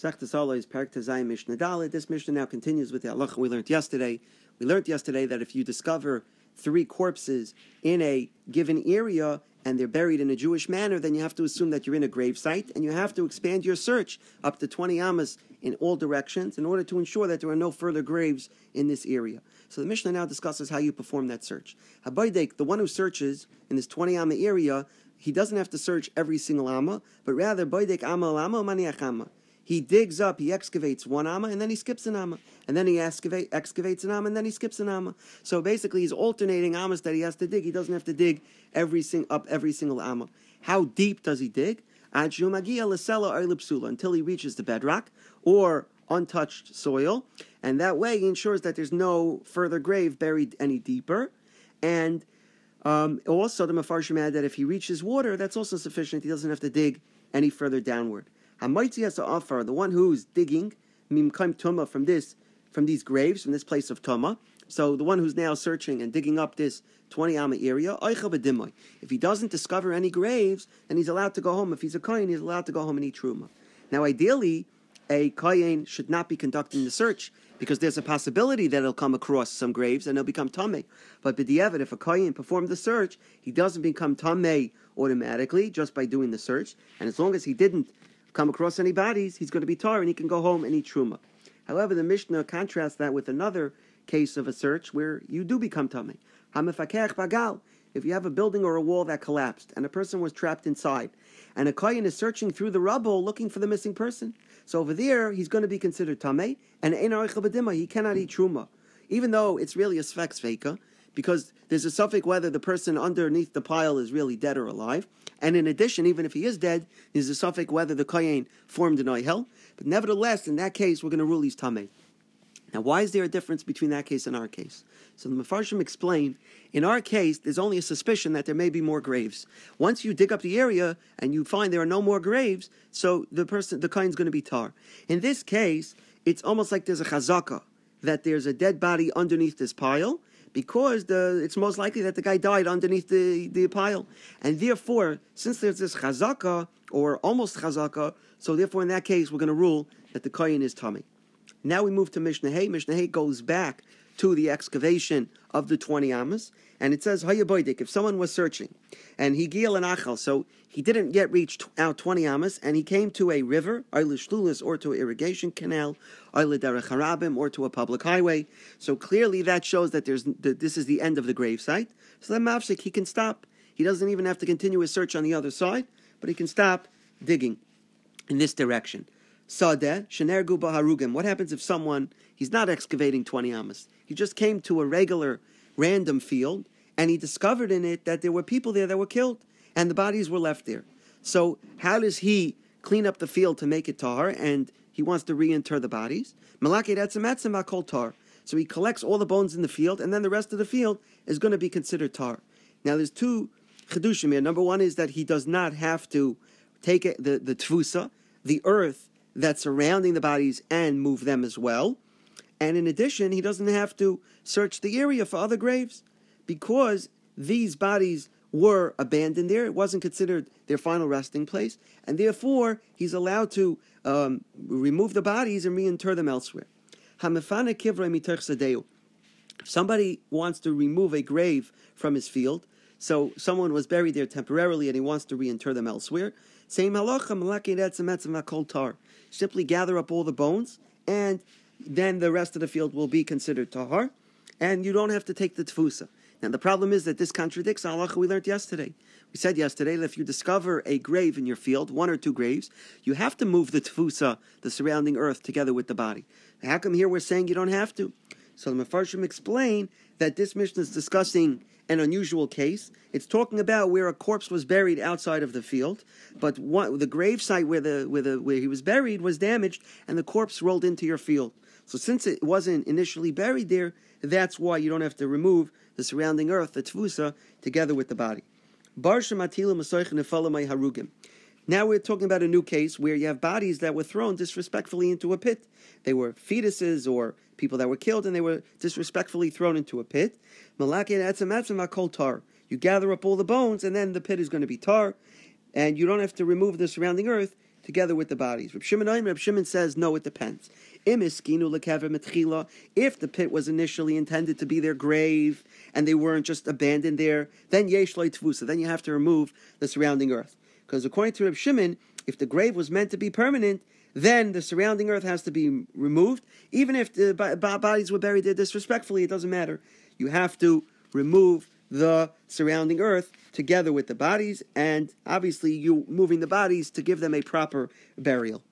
Sechtes Olo is Perek Tezayim Mishnah Dalet. This Mishnah now continues with the halacha we learned yesterday. We learned yesterday that if you discover 3 corpses in a given area and they're buried in a Jewish manner, then you have to assume that you're in a grave site, and you have to expand your search up to 20 amas in all directions in order to ensure that there are no further graves in this area. So the Mishnah now discusses how you perform that search. Habaydek, the one who searches in this 20 amma area, he doesn't have to search every single amma, but rather Baydek amma al-amma maniach amma. He digs up, he excavates 1 amma, and then he skips an amma. And then he excavates an amma, and then he skips an amma. So basically, he's alternating ammas that he has to dig. He doesn't have to dig every single amma. How deep does he dig? Until he reaches the bedrock or untouched soil. And that way, he ensures that there's no further grave buried any deeper. And also, the Mefarshim add that if he reaches water, that's also sufficient. He doesn't have to dig any further downward. Hamaitzi has to offer the one who's digging mimkaim tuma from these graves, from this place of tuma. So the one who's now searching and digging up this 20 amma area, if he doesn't discover any graves, then he's allowed to go home. If he's a kohen, he's allowed to go home and eat truma. Now, ideally, a kohen should not be conducting the search because there's a possibility that he'll come across some graves and he'll become tamei. But b'diavad, if a kohen performed the search, he doesn't become tamei automatically just by doing the search. And as long as he didn't come across any bodies, he's going to be tar and he can go home and eat truma. However, the Mishnah contrasts that with another case of a search where you do become tamei. Hamefakech bagal. If you have a building or a wall that collapsed and a person was trapped inside, and a kohen is searching through the rubble looking for the missing person, so over there he's going to be considered tamei, and ein oichel b'dima, he cannot eat truma, even though it's really a sfek sveika, because there's a suffix whether the person underneath the pile is really dead or alive. And in addition, even if he is dead, there's a suffix whether the kohen formed an oihel. But nevertheless, in that case, we're going to rule he's tamei. Now, why is there a difference between that case and our case? So the Mefarshim explain, in our case, there's only a suspicion that there may be more graves. Once you dig up the area and you find there are no more graves, so the kohen's going to be tar. In this case, it's almost like there's a chazaka, that there's a dead body underneath this pile, because it's most likely that the guy died underneath the pile. And therefore, since there's this chazaka, or almost chazaka, so therefore in that case, we're going to rule that the kohen is tamei. Now we move to Mishnah Hay. Mishnah Hay goes back to the excavation of the 20 ammas, and it says, Hayaboidik, if someone was searching, and he gil an achal, so he didn't yet reach out 20 ammas, and he came to a river, or to an irrigation canal, or to a public highway. So clearly that shows that this is the end of the grave site. So then mafsik, he can stop. He doesn't even have to continue his search on the other side, but he can stop digging in this direction. Sadeh, shenergu baharugim. What happens if he's not excavating 20 ammas? He just came to a regular, random field, and he discovered in it that there were people there that were killed, and the bodies were left there. So how does he clean up the field to make it tar, and he wants to reinter the bodies? So he collects all the bones in the field, and then the rest of the field is going to be considered tar. Now there's 2 chedushim here. Number 1 is that he does not have to take the tfusa, the earth that's surrounding the bodies, and move them as well. And in addition, he doesn't have to search the area for other graves, because these bodies were abandoned there. It wasn't considered their final resting place, and therefore he's allowed to remove the bodies and reinter them elsewhere. If somebody wants to remove a grave from his field, so someone was buried there temporarily and he wants to reinter them elsewhere, same halacha, simply gather up all the bones, and then the rest of the field will be considered tahar, and you don't have to take the tfusa. Now the problem is that this contradicts halacha we learned yesterday. We said yesterday that if you discover a grave in your field, 1 or 2 graves, you have to move the tfusa, the surrounding earth, together with the body. How come here we're saying you don't have to? So the Mefarshim explain that this Mishnah is discussing an unusual case. It's talking about where a corpse was buried outside of the field, but the grave site where he was buried was damaged, and the corpse rolled into your field. So since it wasn't initially buried there, that's why you don't have to remove the surrounding earth, the tfusa, together with the body. Now we're talking about a new case where you have bodies that were thrown disrespectfully into a pit. They were fetuses or people that were killed, and they were disrespectfully thrown into a pit. You gather up all the bones, and then the pit is going to be tar, and you don't have to remove the surrounding earth together with the bodies. Reb Shimon says, no, it depends. If the pit was initially intended to be their grave and they weren't just abandoned there, then yesh lo tvusa, then you have to remove the surrounding earth. Because according to Reb Shimon, if the grave was meant to be permanent, then the surrounding earth has to be removed. Even if the bodies were buried there disrespectfully, it doesn't matter. You have to remove the surrounding earth together with the bodies, and obviously you moving the bodies to give them a proper burial.